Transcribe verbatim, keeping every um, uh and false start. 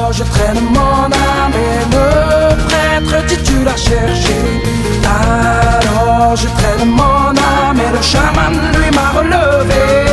Alors je traîne mon âme et le prêtre dit tu l'as cherché. Alors je traîne mon âme et le chaman lui m'a relevé.